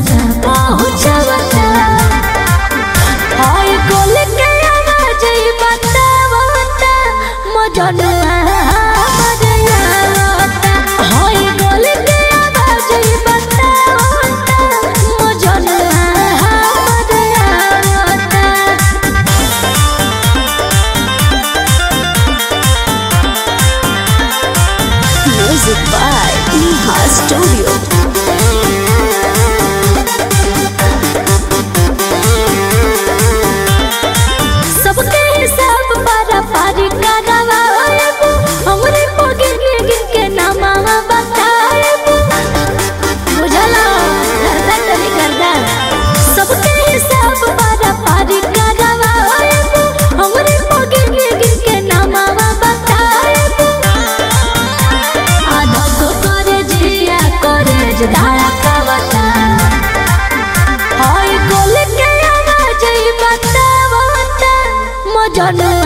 पहुँचवता हाय गोल के आवाज बतावता मजनुआ हाय गोल के आवाज बतावता मजनुआ Music by Neha Studio. सबके हिसाब पारा पारी करवाएबू हमरे पगे गिन के नामा बताएबू बुझला गर्दा तनी गर्दा सबके हिसाब पारा पारी करवाएबू हमरे पगे गिन के नामा बताएबू आधा को करे जिया करे जधारा कावता हाय गोल के आवाज बतावता मजनुआ